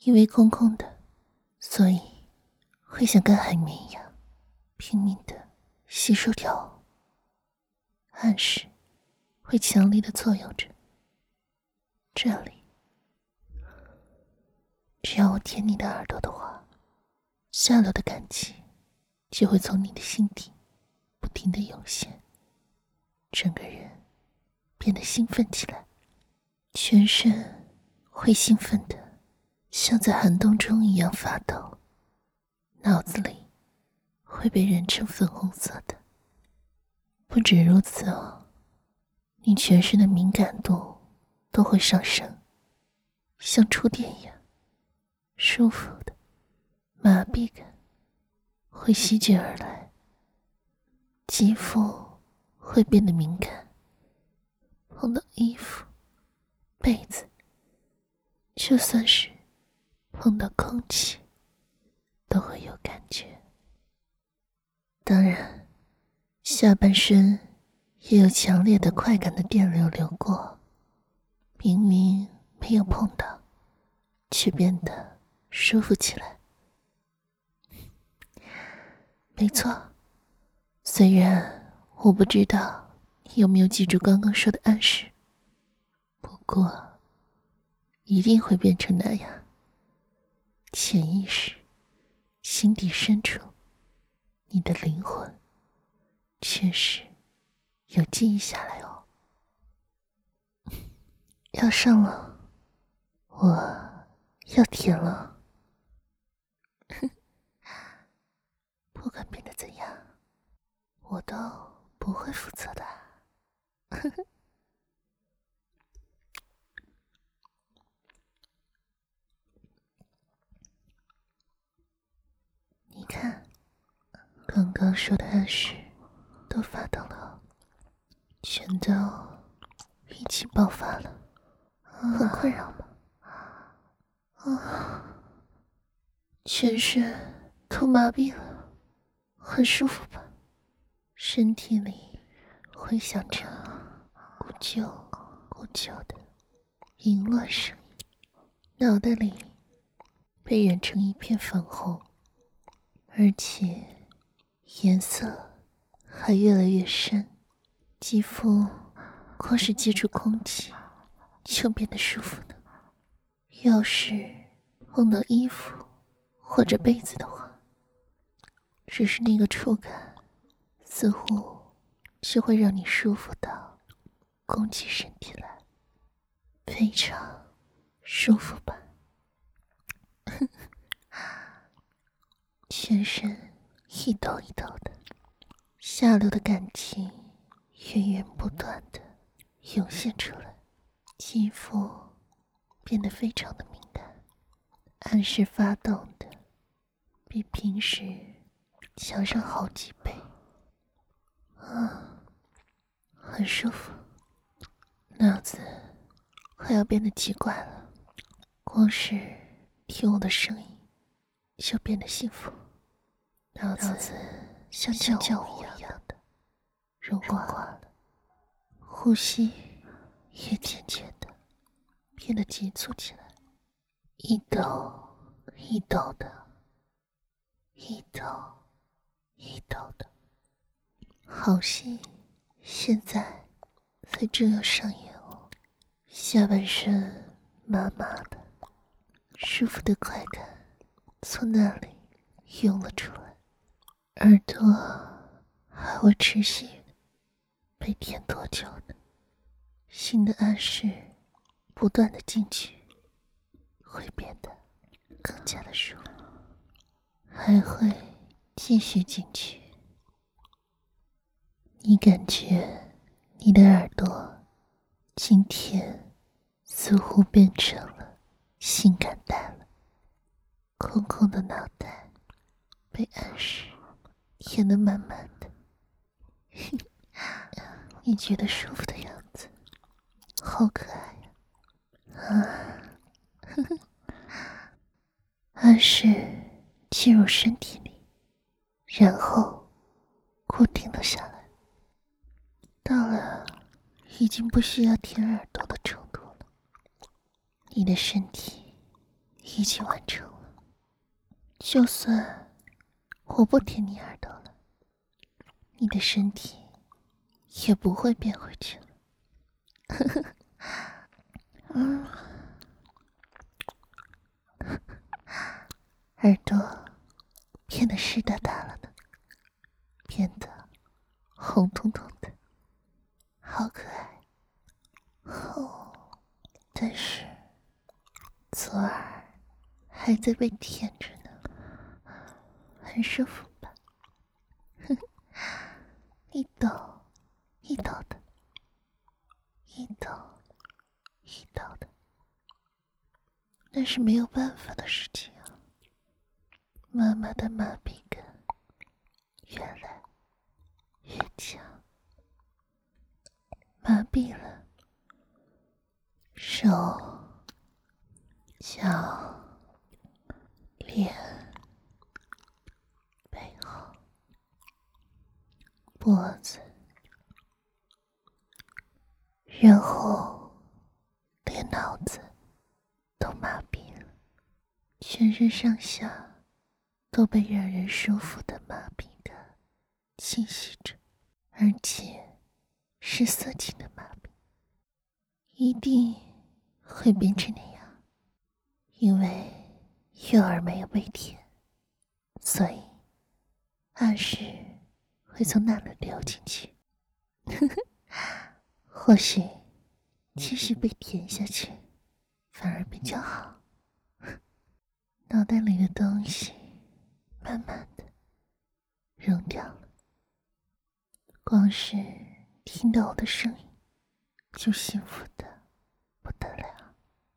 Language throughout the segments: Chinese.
因为空空的，所以会像干海绵一样拼命地吸收掉，暗示会强力地作用着。这里只要我舔你的耳朵的话，下流的感情就会从你的心底不停地涌现，整个人变得兴奋起来，全身会兴奋的像在寒冬中一样发抖，脑子里会被染成粉红色的。不止如此哦，你全身的敏感度都会上升，像触电一样舒服的麻痹感会席卷而来，肌肤会变得敏感，碰到衣服、被子，就算是碰到空气都会有感觉。当然，下半身也有强烈的快感的电流流过，明明没有碰到，却变得舒服起来。没错，虽然我不知道你有没有记住刚刚说的暗示，不过一定会变成那样。潜意识、心底深处，你的灵魂确实有记忆下来哦。要上了，我要舔了。不管变得怎样，我都不会负责的。你看，刚刚说的暗示都发到了，全都一起爆发了。很困扰吗？全身都麻痹了，很舒服吧？身体里回响着咕啾咕啾的淫乱声音，脑袋里被染成一片粉红，而且颜色还越来越深，肌肤光是接触空气就变得舒服呢。要是碰到衣服或者被子的话，只是那个触感似乎就会让你舒服到弓起身体来，非常舒服吧？全身一抖一抖的，下流的感情源源不断的涌现出来，肌肤变得非常的敏感，暗示发动的比平时强上好几倍。很舒服，脑子快要变得奇怪了，光是听我的声音就变得幸福，脑子像浆糊一样的融化了，呼吸也渐渐的变得急促起来，一抖一抖的，一抖一抖的，好戏现在才正要上演哦。下半身麻麻的，舒服的快感从那里涌了出来，耳朵还会持续被舔多久呢？新的暗示不断的进去，会变得更加的舒服，还会继续进去。你感觉你的耳朵今天似乎变成了性感带了，空空的脑袋被暗示填得满满的。你觉得舒服的样子好可爱呀！暗示进入身体里，然后固定了下来，到了已经不需要舔耳朵的程度了。你的身体已经完成了。就算我不舔你耳朵了，你的身体也不会变回去了。耳朵变得湿哒哒了呢，变得红彤彤的，好可爱。但是左耳还在被舔着呢，很舒服吧？一抖一抖的，一抖一抖的，那是没有办法的事情啊。妈妈的麻痹感越来越强，麻痹了手、脚、脸、背后、脖子，然后连脑子都麻痹了，全身上下都被让人舒服的麻痹感侵袭着，而且是色情的麻痹，一定会变成那样。因为幼儿没有被舔，所以暗示会从那里流进去。或许继续被舔下去反而比较好。脑袋里的东西慢慢的扔掉了，光是听到我的声音就幸福的不得了。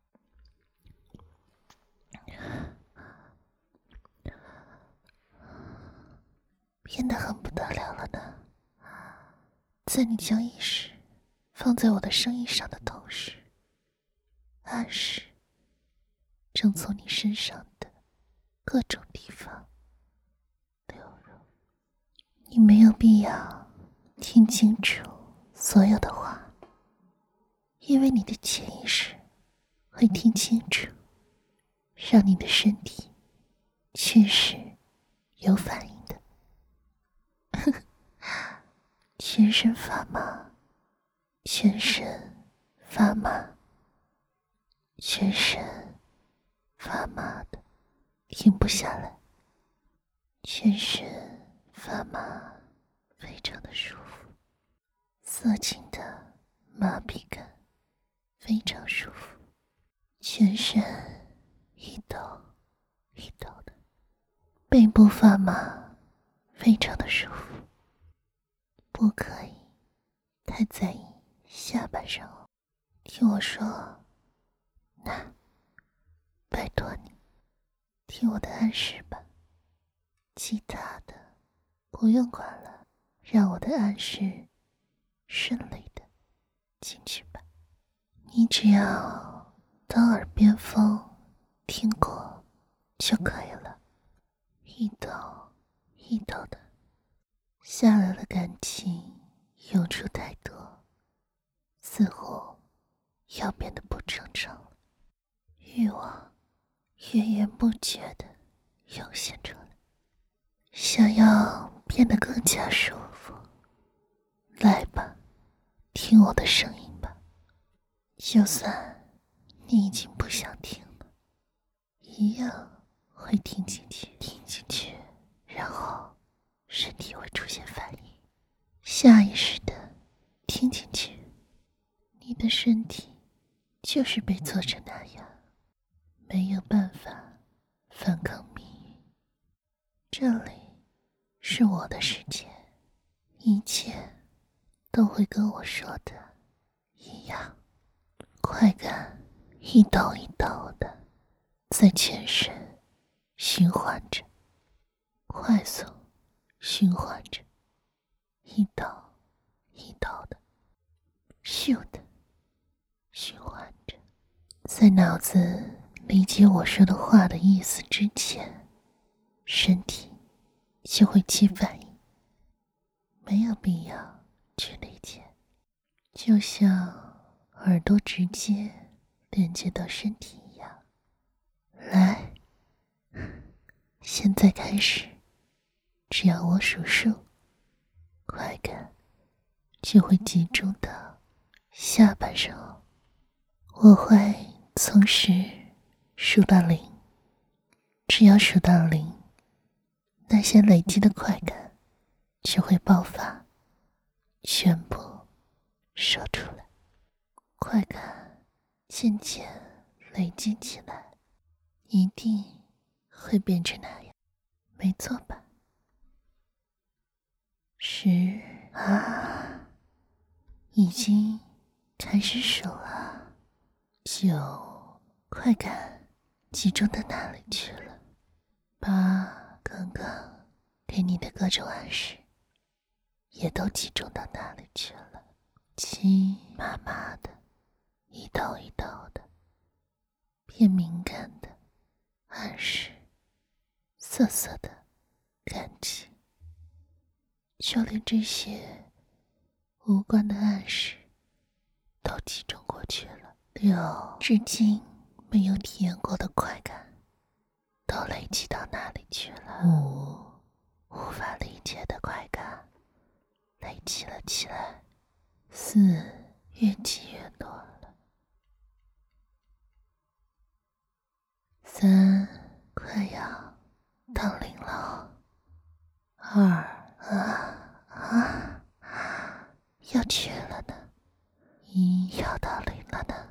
变得很不得了了呢。在你将意识放在我的声音上的同时，暗示正从你身上的各种地方流入。你没有必要听清楚所有的话，因为你的潜意识会听清楚，让你的身体确实有反应的。全身发麻，全身发麻，全身发麻的停不下来，全身发麻，非常的舒服，色情的麻痹感非常舒服，全身一抖一抖的，背部发麻，非常的舒服。不可以太在意下半身哦，听我说，那拜托你听我的暗示吧，其他的不用管了，让我的暗示顺利的进去吧。你只要当耳边风听过就可以了，一抖一抖的，下来的感情涌出太多，似乎要变得不正常了，欲望源源不绝的涌现出来，想要变得更加舒服。来吧，听我的声音吧，就算你已经不想听了，一样会听进去，然后身体会出现反应，下意识的听进去。你的身体就是被做成那样，没有办法反抗命运。这里是我的世界，一切都会跟我说的一样，快感一抖一抖的在全身循环着，快速循环着，一抖一抖的，咻的循环着。在脑子理解我说的话的意思之前，身体就会起反应，没有必要去理解，就像耳朵直接连接到身体一样。来， 现在开始，只要我数数，快感就会集中到下半身哦。我会从10数到0，只要数到0，那些累积的快感就会爆发，全部说出来。快感渐渐累积起来，一定会变成那样，没错吧？10啊，已经开始数了。9，快感集中到哪里去了？8，刚刚给你的各种暗示也都集中到哪里去了？7，麻麻的，一道一道的，偏敏感的暗示，涩涩的感情，就连这些无关的暗示都集中过去了。6，至今没有体验过的快感都累积到哪里去了？5，无法理解的快感累积了起来。4，越积越多了。3，快要到0了。2，要去了呢。1，要到0了呢。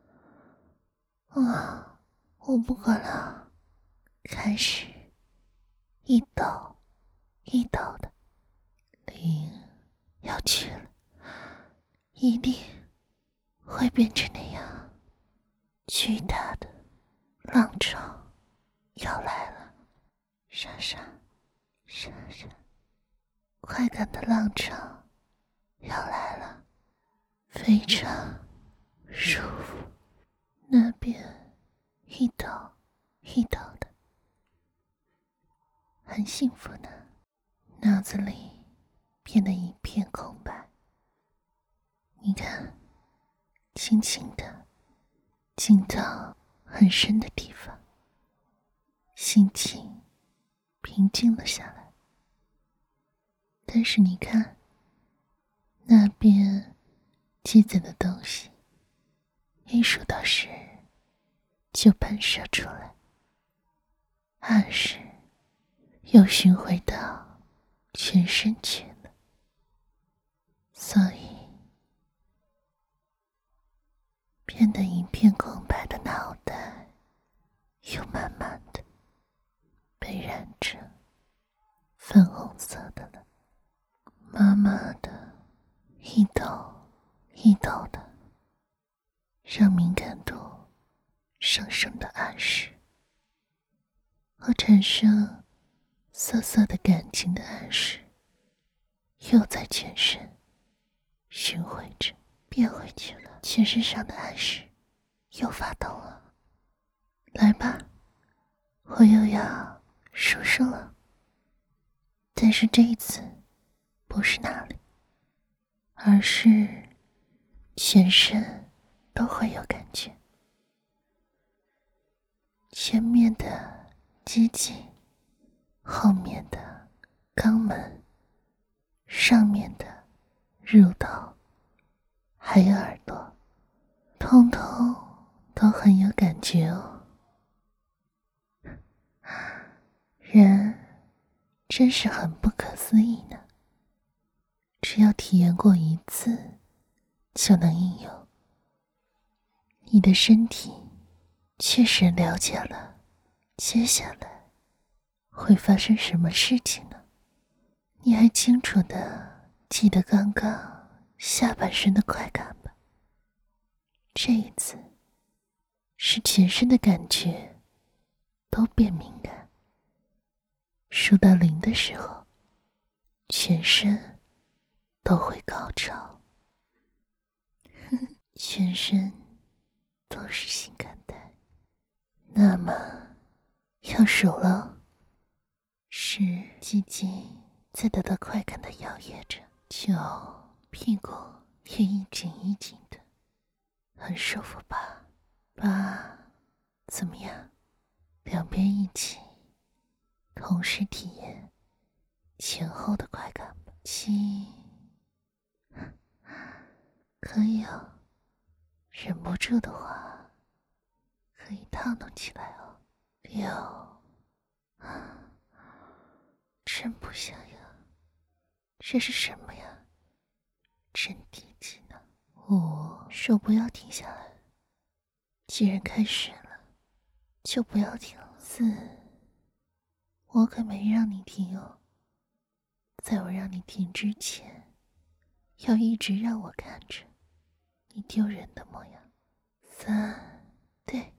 我不管了，开始一抖一抖的。0，要去了，一定会变成那样。巨大的浪潮要来了，沙沙沙沙，快感的浪潮要来了，非常舒服。那边一抖一抖的，很幸福呢。脑子里变得一片空白。你看，轻轻的进到很深的地方，心情平静了下来。但是你看，那边积攒的东西一数到10就喷射出来，暗示又巡回到全身去了。所以变得一片空白的脑袋又慢慢的被染成粉红色的了，麻麻的，一抖一抖的，让敏感度上升的暗示和产生涩涩的感情的暗示又在全身巡回着，变回去了。全身上的暗示又发动了。来吧，我又要数数了。但是这一次不是哪里，而是全身都会有感觉。前面的鸡鸡，后面的肛门，上面的乳头，还有耳朵，通通都很有感觉哦。人真是很不可思议呢，只要体验过一次就能应用。你的身体确实了解了接下来会发生什么事情呢？你还清楚地记得刚刚下半身的快感吧？这一次是全身的感觉都变敏感，数到0的时候，全身都会高潮，全身都是性感带。那么要数了，10，鸡鸡在得到快感的摇曳着，9，屁股也一紧一紧的，很舒服吧？8，怎么样？两边一起同时体验前后的快感吧。7，可以哦，忍不住的话可以套弄起来哦。6，真不想呀，这是什么呀？真低级呢。5，手不要停下来，既然开始了就不要停了。4，我可没让你停哦，在我让你停之前，要一直让我看着你丢人的模样。3，对，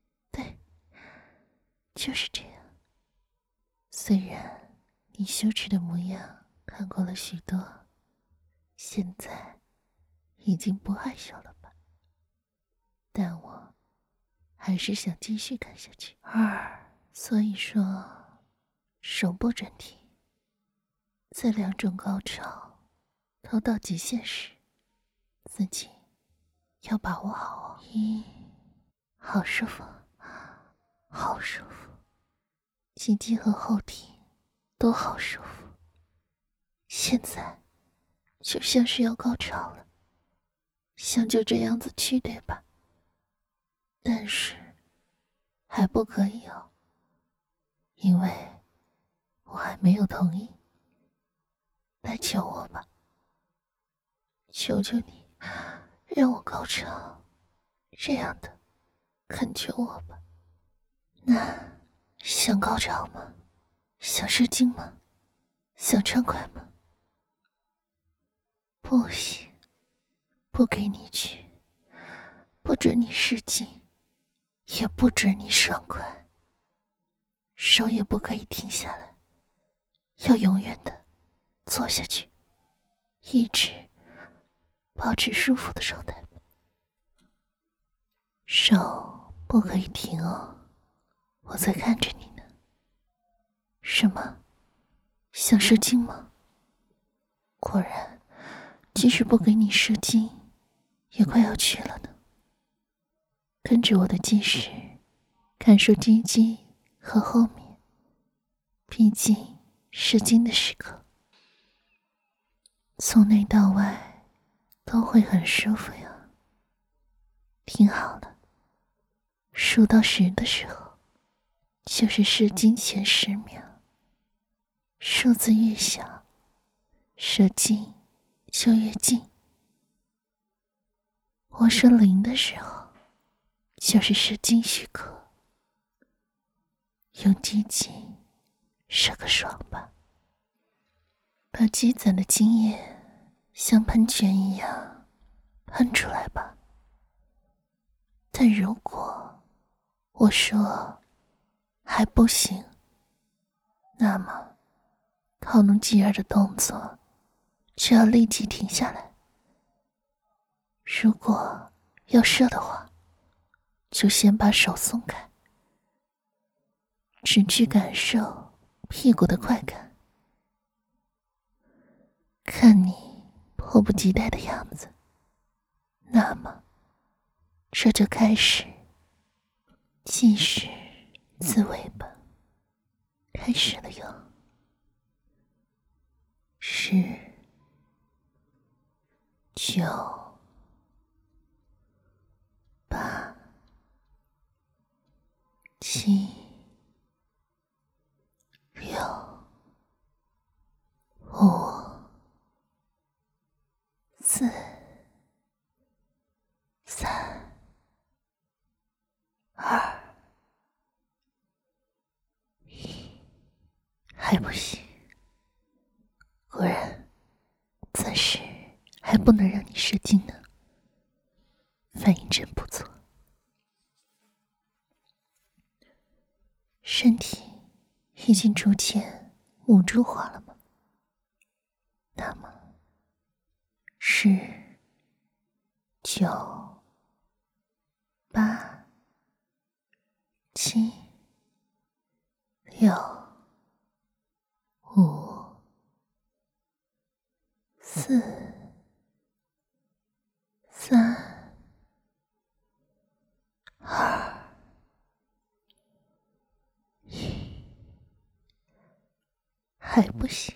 就是这样。虽然你羞耻的模样看过了许多，现在已经不害羞了吧？但我还是想继续看下去。2，所以说手不准停，在2种高潮都到极限时，自己要把握好哦。1，好舒服，好舒服，鸡鸡和后庭都好舒服，现在就像是要高潮了，想就这样子去，对吧？但是还不可以哦，因为我还没有同意。来求我吧，求求你让我高潮，这样的恳求我吧。那想高潮吗？想射精吗？想畅快吗？不行，不给你去，不准你试镜，也不准你爽快，手也不可以停下来，要永远的做下去，一直保持舒服的状态。手不可以停哦，我在看着你呢。什么？想射精吗？果然，即使不给你射精，也快要去了呢。跟着我的计时，感受鸡鸡和后面，毕竟射精的时刻，从内到外都会很舒服呀。听好了，数到10的时候，就是射精前10秒。数字越小，射精就越近。我说0的时候，就是射精许可。用鸡鸡射个爽吧，把积攒的精液像喷泉一样喷出来吧。但如果我说还不行，那么套弄继而的动作就要立即停下来。如果要射的话，就先把手松开，只去感受屁股的快感。看你迫不及待的样子，那么这就开始计时自慰吧。开始了哟。10、9、8、7、6、5、4、3、2、1，还不行。果然，暂时还不能让你射精呢。反应真不错。身体已经逐渐母猪化了吗？那么10、9、8、7、6、5、4、3、2、1， 还不行，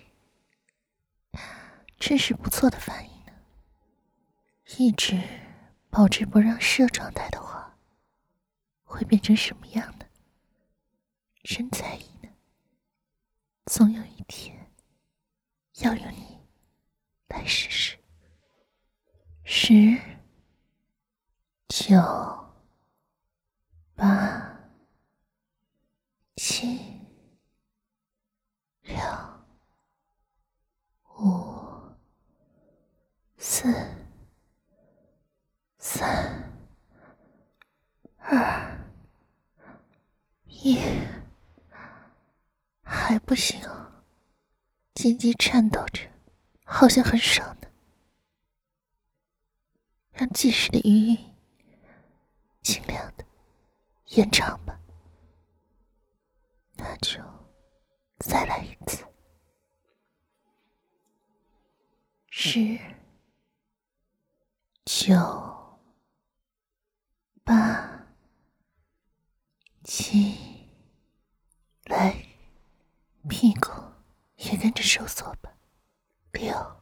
真是不错的反应呢。一直保持不让射状态的话，会变成什么样呢？真在意呢。总有一天，要用你来试试。10、9、8、7、6、5、4、3、2、1，还不行哦，鸡鸡颤抖着，好像很少呢。让计时的余韵尽量的延长吧。那就再来一次。10、9、8、7，来，屁股也跟着收缩吧。6，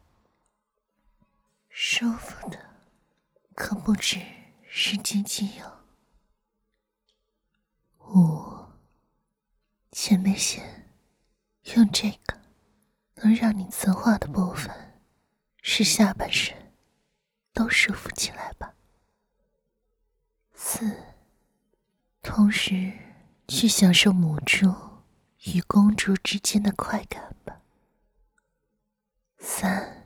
舒服的可不只是鸡鸡哟。5，前列腺用这个能让你侧滑的部分，使下半身都舒服起来吧。4，同时去享受母猪与公猪之间的快感吧。3，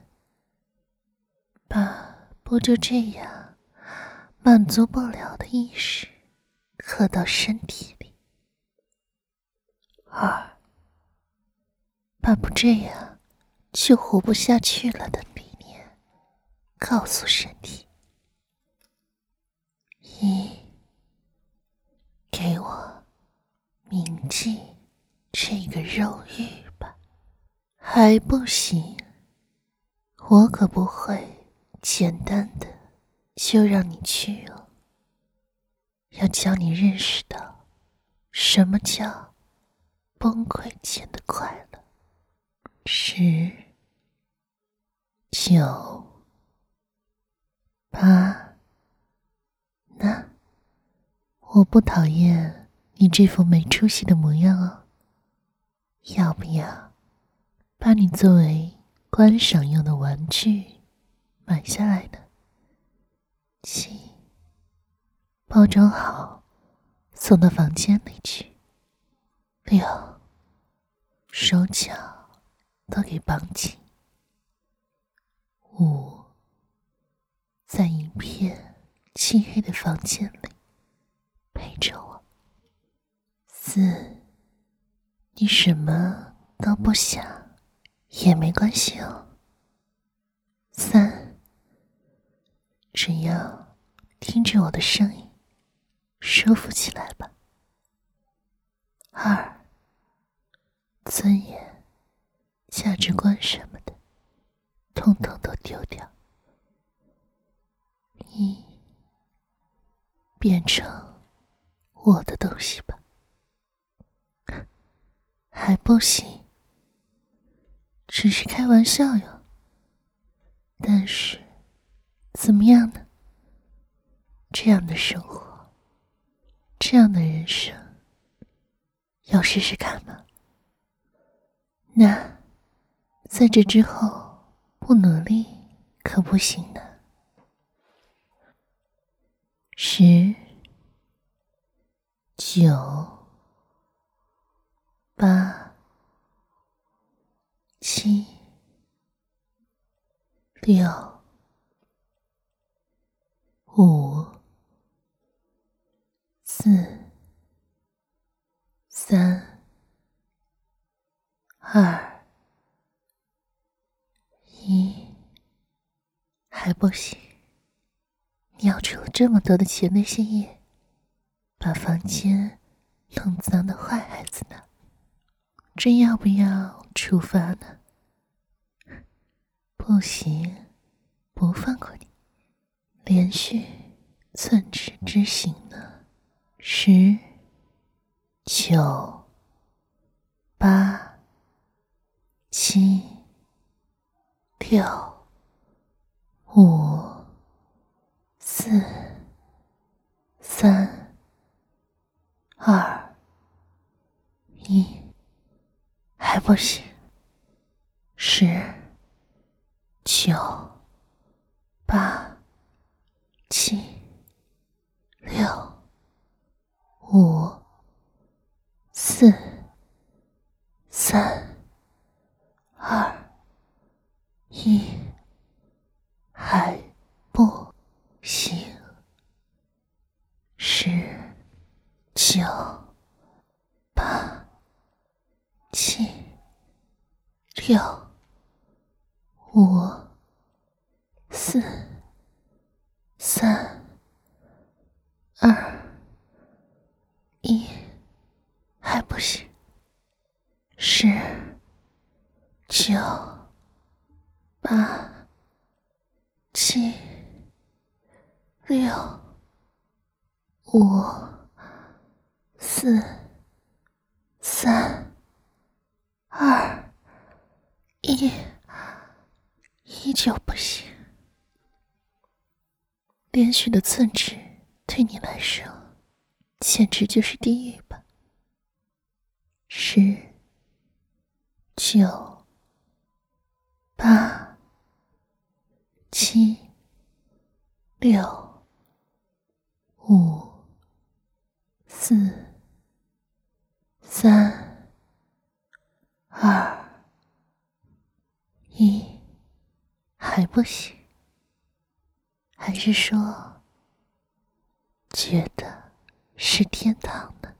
把不就这样满足不了的意识喝到身体里。2，把不这样就活不下去了的理念告诉身体。1，给我铭记这个肉欲吧。还不行，我可不会简单的就让你去哦，要教你认识到什么叫崩溃前的快乐。10、9、8，那我不讨厌你这副没出息的模样哦，要不要把你作为观赏用的玩具买下来呢？7，包装好送到房间里去。6，手脚都给绑紧。5，在一片漆黑的房间里陪着我。4，你什么都不想也没关系哦。3，只要听着我的声音舒服起来吧。2，尊严、价值观什么的统统都丢掉。1，变成我的东西吧。还不行，只是开玩笑哟。但是怎么样呢？这样的生活，这样的人生，要试试看吗？那在这之后不努力可不行呢。10、9、8、7、6、5、4、3、2、1，还不行，尿出了这么多的前列腺液，把房间弄脏的坏孩子呢，这要不要处罚呢？不行，不放过你，连续寸指之刑呢。10、9、8、 6、5、4、3、2、1，还不行。10、9、8、7、6、5、4、3、2、1，还不行。10、9、8、7、6、5、4、3、2、1，还不行。10、9、8、7、6、5、4、3、2、1，依旧不行。连续的寸指对你来说简直就是地狱吧。10、9、8、7、6、5、4、3、2、1，还不行？还是说觉得是天堂呢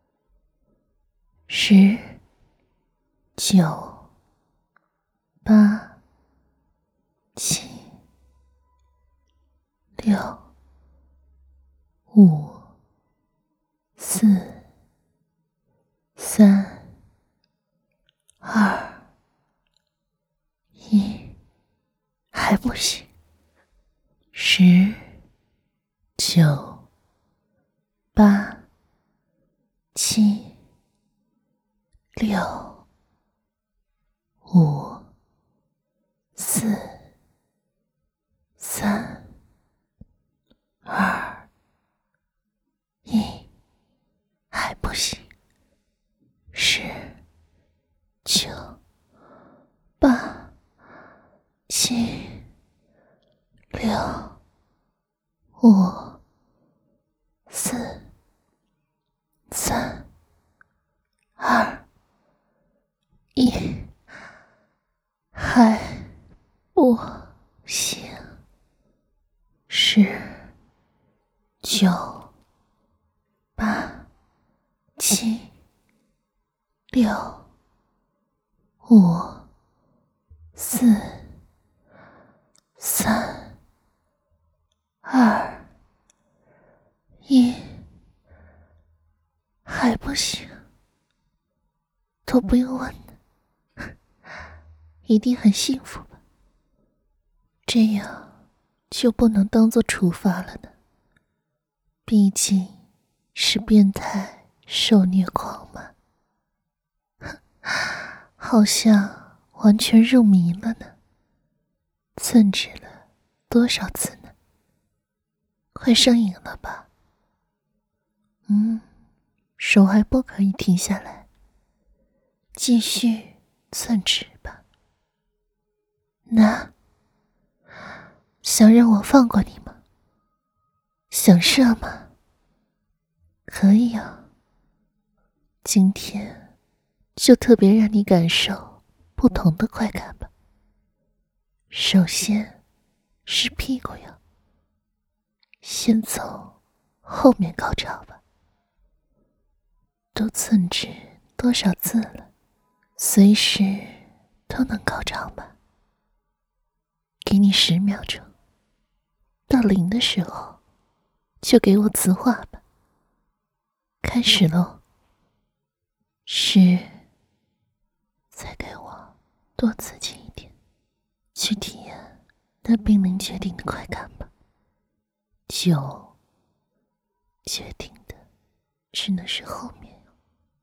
？10、9、8、7、6、5、4、3、2、1，还不行？10、9、8、7、6、5、4、3、2、1，还不行？10、9、8、7、6、5、4、3、2、1，还不行？10、9、8、7、6、5、4、3、2、1，还不行？都不用问了，一定很幸福吧？这样就不能当做处罚了呢？毕竟是变态受虐狂嘛。好像完全入迷了呢。寸指了多少次呢？快上瘾了吧？手还不可以停下来，继续寸指吧。那想让我放过你吗？想射吗？可以啊。今天就特别让你感受不同的快感吧。首先是屁股呀，先从后面高潮吧。都寸指多少次了，随时都能高潮吧。给你10秒钟，到0的时候就给我词话吧。开始咯。10，再给我多刺激一点，去体验那濒临绝顶的快感吧。9，决定的只能是后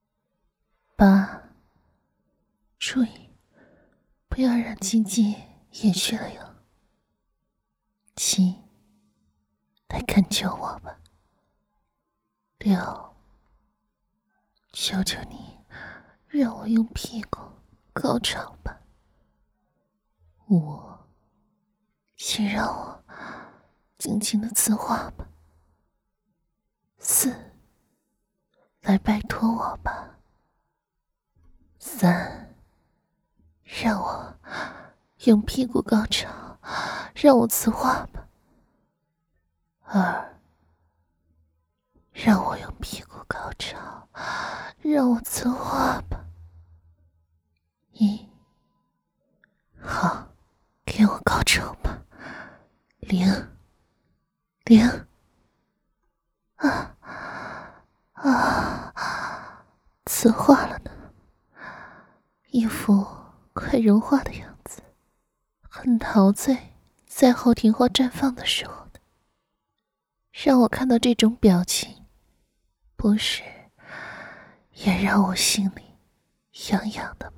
面。8，注意不要让鸡鸡也许了哟。7，来恳求我吧。6，求求你让我用屁股高潮吧。5，请让我尽情的刺化吧。4，来拜托我吧。3，让我用屁股高潮，让我刺化吧。2，让我用屁股高潮，让我刺化吧。1，好，给我高潮吧。0，刺化了呢，一副快融化的样子，很陶醉在后庭花绽放的时候呢。让我看到这种表情，不是也让我心里痒痒的吗？